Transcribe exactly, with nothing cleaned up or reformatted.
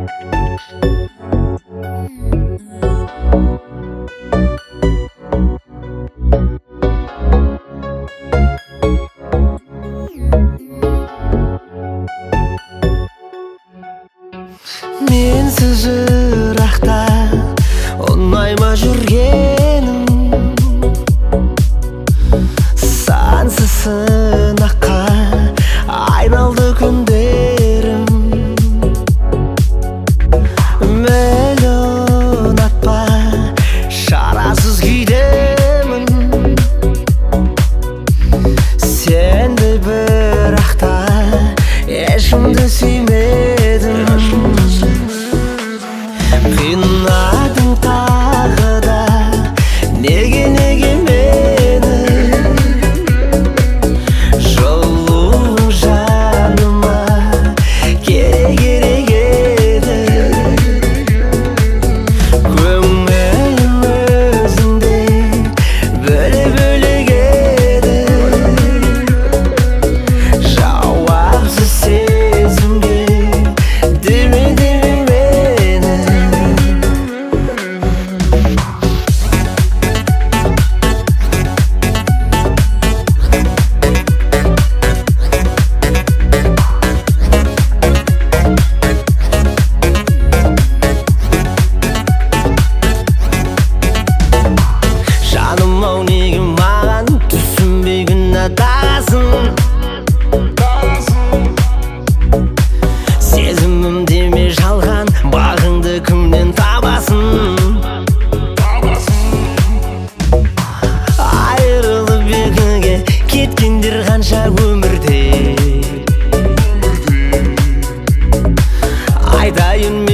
Менсіз жырақта ұнай ма жүргенім, сансыз сынаққа айналды күндерім. Мейлі ұнатпа, шарасыз күйдемін, сенді бірақта ешкімді сүймедім. Қинадың тағы да, неге неге мені, жылуың жаныма керек керек еді. Көңілім өзіңде бөлек бөлек еді, жауапсыз сезімге деме деме мені. Жаным-ау, неге маған түсінбей күн атасың? Сезімім деме жалған, бағыңды кімнен табасың? Айырылып екіге кеткендер қанша өмірде, айтайын